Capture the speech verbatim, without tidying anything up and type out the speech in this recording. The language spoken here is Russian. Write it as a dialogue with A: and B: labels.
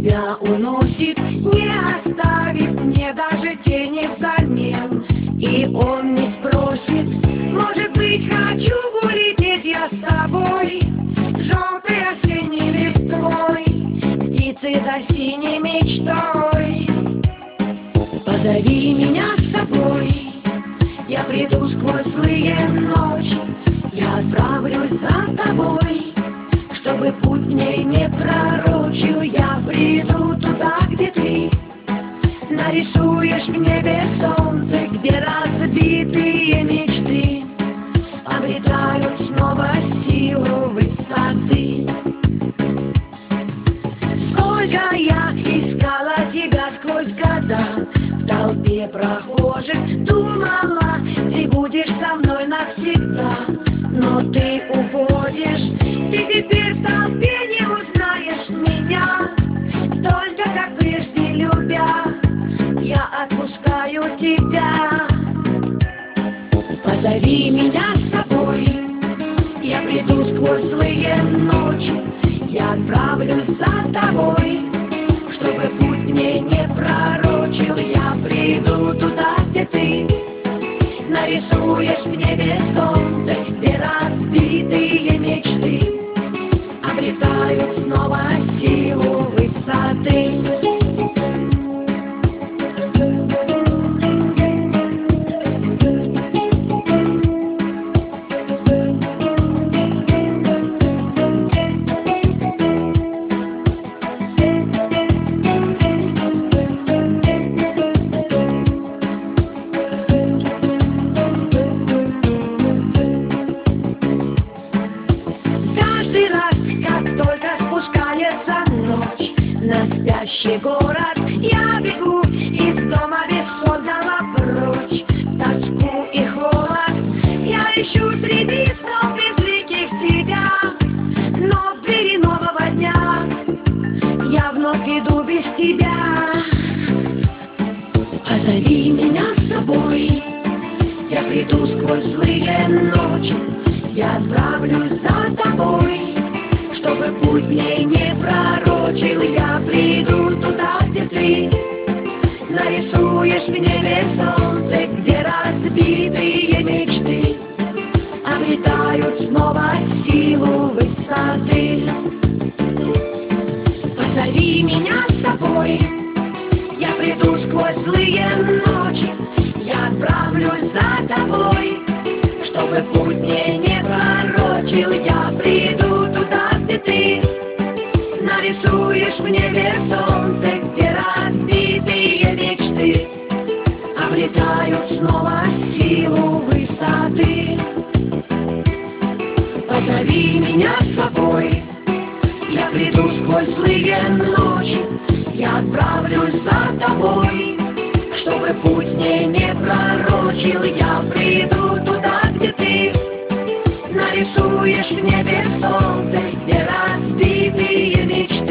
A: тебя уносит, не оставит мне даже тени взамен. И он не спросит, может быть, хочу улететь я с тобой, желтой осенней листвой, птицей да синей мечтой. Позови меня с собой, я приду сквозь злые ночи, я отправлюсь за тобой, чтобы путь мне не пророчил. Я приду туда, где ты нарисуешь в небе солнце, где разбитые мечты обретают снова силу высоты. Сколько я искала тебя сквозь года, в толпе прохожих думала, ты будешь со мной навсегда. Но ты уходишь, ты теперь в толпе не узнаешь меня, только как прежде любя, я отпускаю тебя. Позови меня с собой, я приду сквозь злые ночи, я отправлюсь за тобой, чтобы путь мне не пророчил. Я приду туда, где ты нарисуешь в небе солнце, где разбитые мечты обретают снова силу высоты. На спящий город я бегу из дома бесхозного прочь, тоску и холод я ищу среди снов безликих тебя, но в двери нового дня я вновь иду без тебя. Позови меня с собой, я приду сквозь злые ночи, я отправлюсь за тобой, чтобы путь мне не пророчил. Я приду туда, где ты нарисуешь в небе солнце, где разбитые мечты обретают снова силу высоты. Позови меня с собой, я приду сквозь злые ночи, я отправлюсь за тобой, чтобы путь мне не пророчил. Я приду туда, где ты нарисуешь в небе солнце, где разбитые мечты обретают снова силу высоты. Позови меня с собой, я приду сквозь злые ночи, я отправлюсь за тобой, чтобы путь мне не пророчил. Я приду туда, где ты нарисуешь в небе солнце, где разбитые мечты